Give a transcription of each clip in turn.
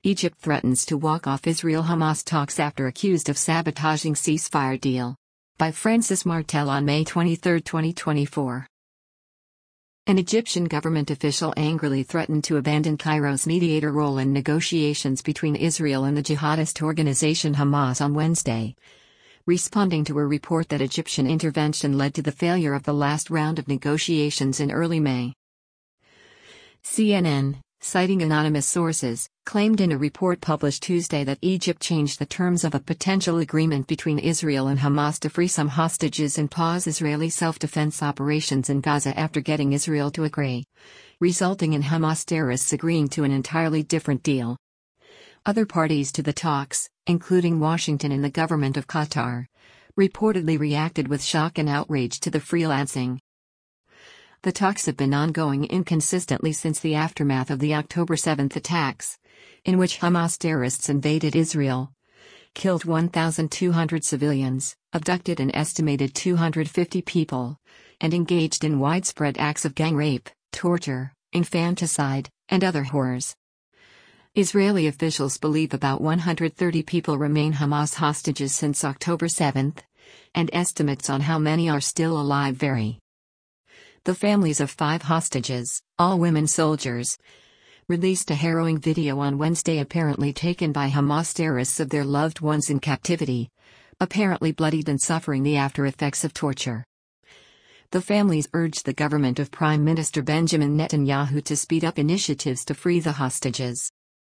Egypt threatens to walk off Israel-Hamas talks after accused of sabotaging ceasefire deal. By Francis Martel on May 23, 2024. An Egyptian government official angrily threatened to abandon Cairo's mediator role in negotiations between Israel and the jihadist organization Hamas on Wednesday, responding to a report that Egyptian intervention led to the failure of the last round of negotiations in early May. CNN, citing anonymous sources, claimed in a report published Tuesday that Egypt changed the terms of a potential agreement between Israel and Hamas to free some hostages and pause Israeli self-defense operations in Gaza after getting Israel to agree, resulting in Hamas terrorists agreeing to an entirely different deal. Other parties to the talks, including Washington and the government of Qatar, reportedly reacted with shock and outrage to the freelancing. The talks have been ongoing inconsistently since the aftermath of the October 7 attacks, in which Hamas terrorists invaded Israel, killed 1,200 civilians, abducted an estimated 250 people, and engaged in widespread acts of gang rape, torture, infanticide, and other horrors. Israeli officials believe about 130 people remain Hamas hostages since October 7, and estimates on how many are still alive vary. The families of 5 hostages, all women soldiers, released a harrowing video on Wednesday apparently taken by Hamas terrorists of their loved ones in captivity, apparently bloodied and suffering the after-effects of torture. The families urged the government of Prime Minister Benjamin Netanyahu to speed up initiatives to free the hostages.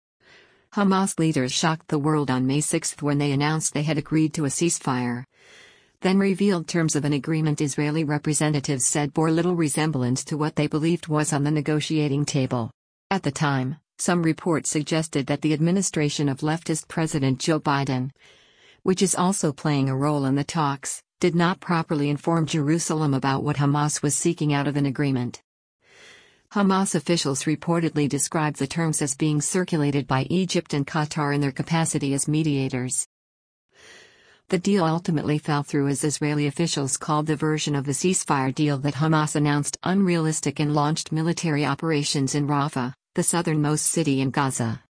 Hamas leaders shocked the world on May 6 when they announced they had agreed to a ceasefire, then revealed terms of an agreement Israeli representatives said bore little resemblance to what they believed was on the negotiating table. At the time, some reports suggested that the administration of leftist President Joe Biden, which is also playing a role in the talks, did not properly inform Jerusalem about what Hamas was seeking out of an agreement. Hamas officials reportedly described the terms as being circulated by Egypt and Qatar in their capacity as mediators. The deal ultimately fell through as Israeli officials called the version of the ceasefire deal that Hamas announced unrealistic and launched military operations in Rafah, the southernmost city in Gaza.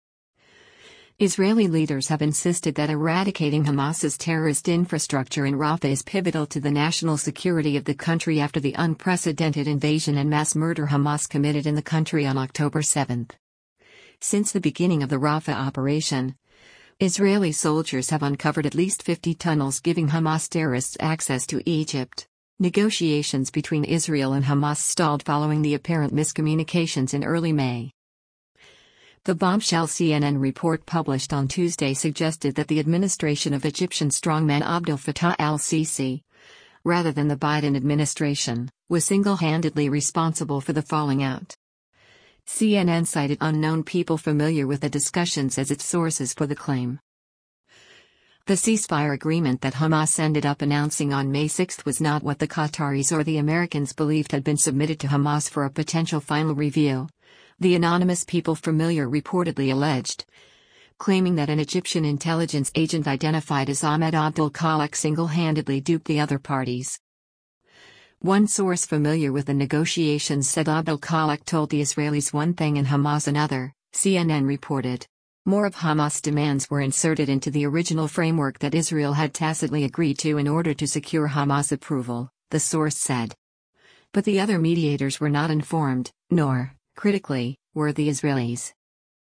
Israeli leaders have insisted that eradicating Hamas's terrorist infrastructure in Rafah is pivotal to the national security of the country after the unprecedented invasion and mass murder Hamas committed in the country on October 7. Since the beginning of the Rafah operation, Israeli soldiers have uncovered at least 50 tunnels giving Hamas terrorists access to Egypt. Negotiations between Israel and Hamas stalled following the apparent miscommunications in early May. The bombshell CNN report published on Tuesday suggested that the administration of Egyptian strongman Abdel Fattah al-Sisi, rather than the Biden administration, was single-handedly responsible for the falling out. CNN cited unknown people familiar with the discussions as its sources for the claim. The ceasefire agreement that Hamas ended up announcing on May 6 was not what the Qataris or the Americans believed had been submitted to Hamas for a potential final review, the anonymous people familiar reportedly alleged, claiming that an Egyptian intelligence agent identified as Ahmed Abdul Khalik single-handedly duped the other parties. One source familiar with the negotiations said Abdul Khalik told the Israelis one thing and Hamas another, CNN reported. More of Hamas' demands were inserted into the original framework that Israel had tacitly agreed to in order to secure Hamas approval, the source said. But the other mediators were not informed, nor, critically, were the Israelis.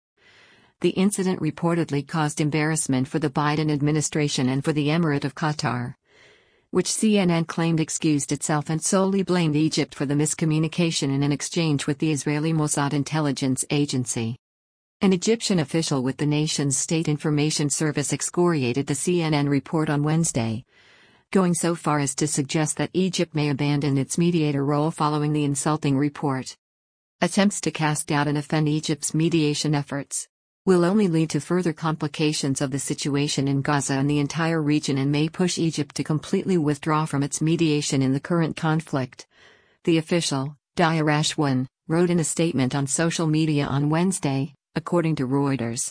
The incident reportedly caused embarrassment for the Biden administration and for the Emirate of Qatar, which CNN claimed excused itself and solely blamed Egypt for the miscommunication in an exchange with the Israeli Mossad intelligence agency. An Egyptian official with the nation's state information service excoriated the CNN report on Wednesday, going so far as to suggest that Egypt may abandon its mediator role following the insulting report. Attempts to cast doubt and offend Egypt's mediation efforts will only lead to further complications of the situation in Gaza and the entire region and may push Egypt to completely withdraw from its mediation in the current conflict. The official, Dia Rashwan, wrote in a statement on social media on Wednesday, according to Reuters.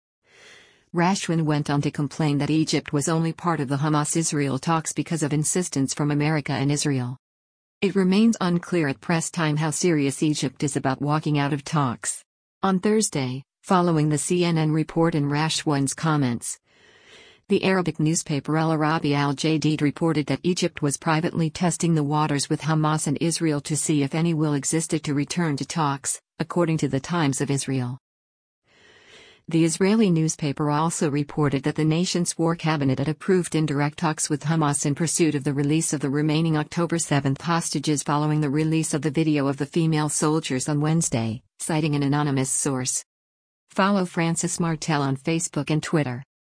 Rashwan went on to complain that Egypt was only part of the Hamas-Israel talks because of insistence from America and Israel. It remains unclear at press time how serious Egypt is about walking out of talks. On Thursday, following the CNN report and Rashwan's comments. The Arabic newspaper El Arabi Al Jadid reported that Egypt was privately testing the waters with Hamas and Israel to see if any will existed to return to talks, according to the Times of Israel. The Israeli newspaper also reported that the nation's war cabinet had approved indirect talks with Hamas in pursuit of the release of the remaining October 7 hostages following the release of the video of the female soldiers on Wednesday, citing an anonymous source. Follow Francis Martel on Facebook and Twitter.